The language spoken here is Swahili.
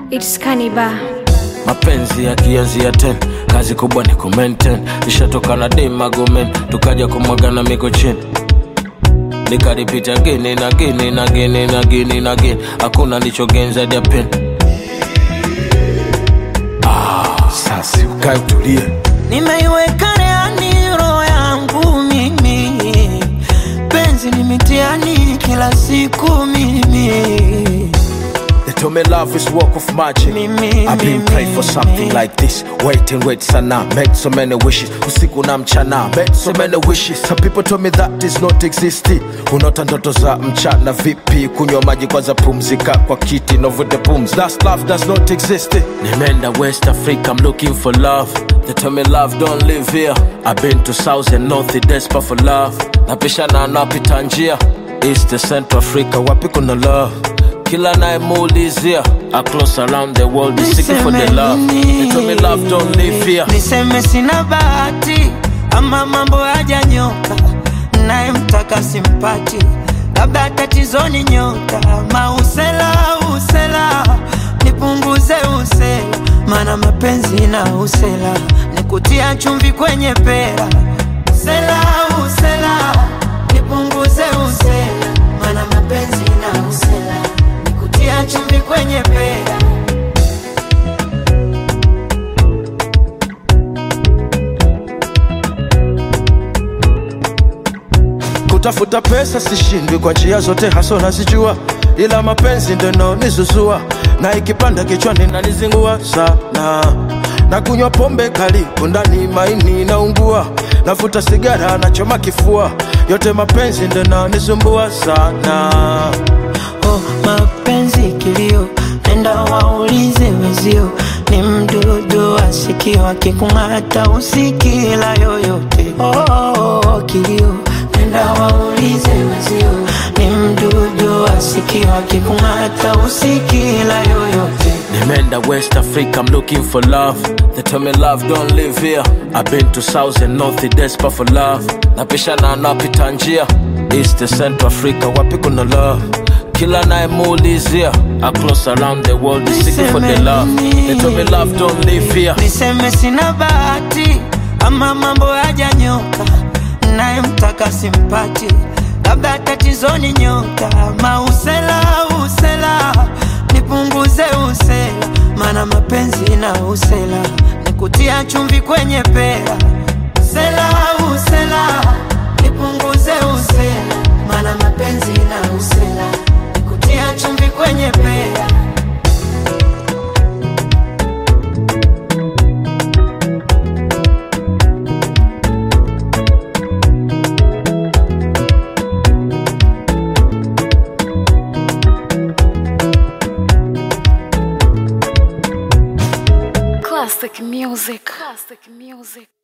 It's Kaniba. Mapenzi yakianzia 10, kazi kubwa ni kumaintain. Nishatoka na dem argument, tukaja kumwagana miko chini. Nikaripita again. Hakuna nilichogenza dia pen. Sasa ukae utulie. Nimeiweka reani roho yangu mimi. Penzi ni mitiani kila siku mimi. They told me love is work of magic. I've been praying for something like this. Wait sana. Made so many wishes. Usiku na mchana. Made so many wishes. Some people told me that is not existing. Unaota ndoto za mchana vipi? Kunywa maji kwanza pumzika kwa kiti. No with the booms. That love does not exist. Nimeenda West Africa. I'm looking for love. They told me love don't live here. I've been to South and North. Desperate for love. Napishana napita njia. East to Central Africa. Wapi kuna love? Kila naemuulizia across around the world is seeking for the love. They told me love don't live here. Niseme sina bahati ama mambo hajanyoka, naye mtaka simpati, labda tatizo ni nyota. Usela nipunguze usela, maana mapenzi na usela nikutia chumvi kwenye pera. Usela nipunguze usela, maana mapenzi na usela nikutia chumvi kwenye pera. Kutafuta pesa sishindwi kwa njia zote haso nazijua, ila mapenzi ndo naonizuzua, na ikipanda kichwani nanizingua sana. Na kunywa pombe kali ndani maini naungua, nafuta sigara nachoma kifua, yote mapenzi ndo naonisumbua sana. Oh, mapenzi kilio, nenda waulize wezio, ni mdudu asikio, akikung'ata usikila yoyote. Oh, kilio, nenda waulize wezio, ni mdudu asikio, akikung'ata usikila yoyote. Nimeenda West Africa, I'm looking for love. They tell me love don't live here. I've been to South and North, desperate for love. Napishana napita njia. East to Central Africa, wapi kuna love? Kila naemuulizia across around the world is seeking for the love. They told me love don't live here. Niseme sina bahati ama mambo hajanyoka, naye mtaka simpati, labda tatizo ni nyota. Usela nipunguze usela, maana mapenzi na usela nikutia chumvi kwenye pera. Usela nipunguze usela, maana mapenzi na usela nikutia chumvi kwenye pera. Classic music.